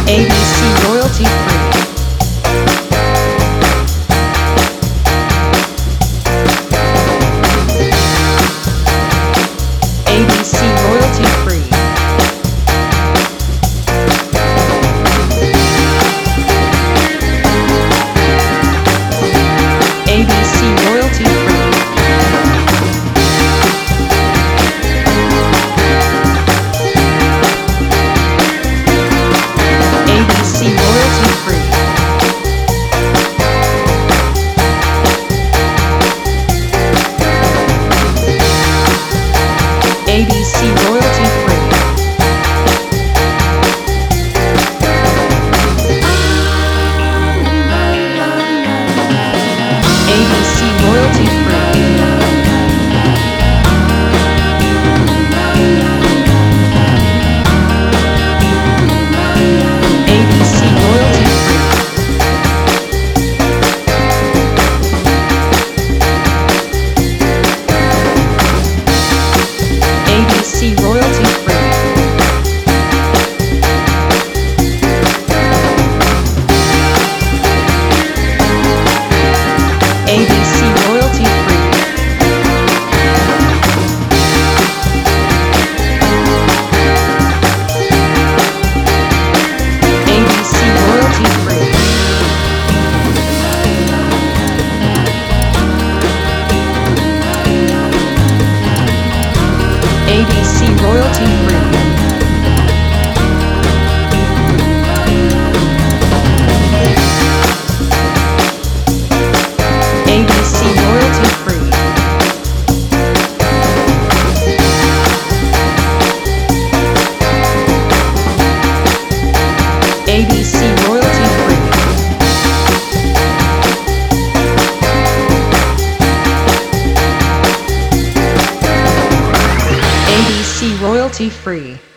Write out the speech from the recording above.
ABC royalty free. ABC royalty free. ABC royalty free. ABC royalty free. ABC royalty free. ABC royalty free. ABC royalty free. ABC royalty free. ABC royalty free. ABC royalty free. ABC royalty free. ABC royalty free. ABC royalty free. ABC royalty free.